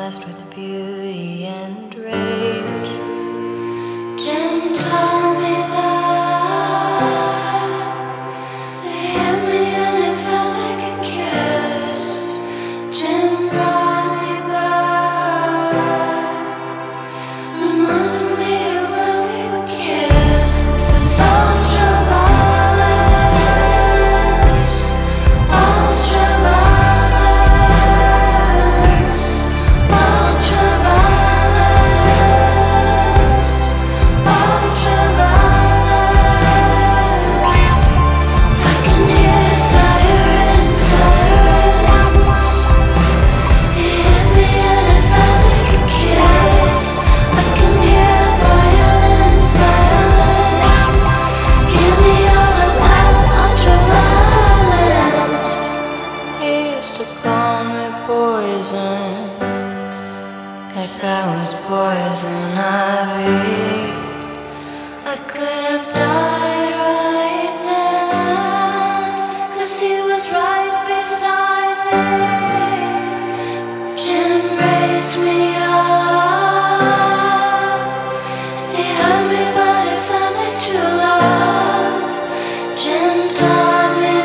blessed with beauty and rage. Jim told me that he hit me and it felt like a kiss. Jim brought me back, reminded me of when we were kids. With his ultraviolence, ultraviolence, ultraviolence, ultraviolence. I can hear sirens, sirens. He hit me and it felt like a kiss. I can hear violence, violence. Give me all of that ultraviolence. He used to call me poison, like I was poison ivy. I could have died right then, 'cause he was right beside me. Jim raised me up. He hurt me but it felt like true love. Jim taught me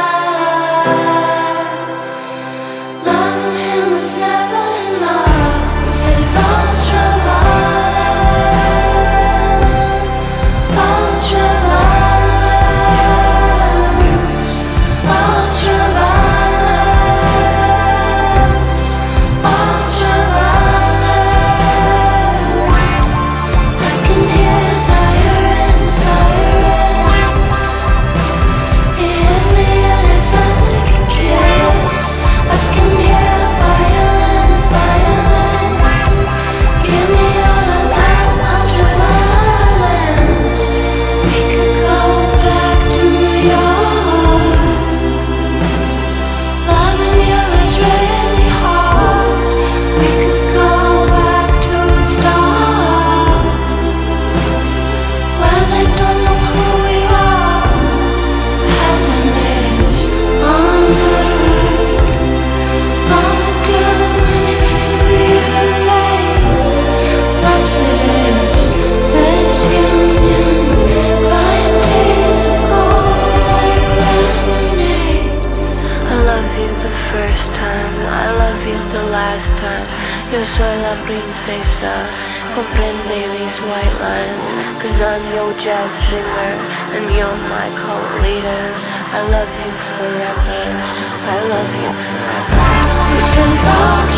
that loving him was never enough. With his ultraviolence, ultraviolence, ultraviolence, ultraviolence. I can hear sirens, sirens. He hit me and it felt like a kiss. I can hear violence, violence. Give me all of that ultraviolence. We could go back to New York. Loving you is really hard. We could go back to Woodstock, where they don't know who we are. Heaven is on earth. I would do anything for you, babe. Blessed is this union, crying tears of gold like lemonade. I love you the first time, I love you the last time. Yo soy la princesa, comprende mis white lines. 'Cause I'm your jazz singer and you're my cult leader. I love you forever, I love you forever. It feels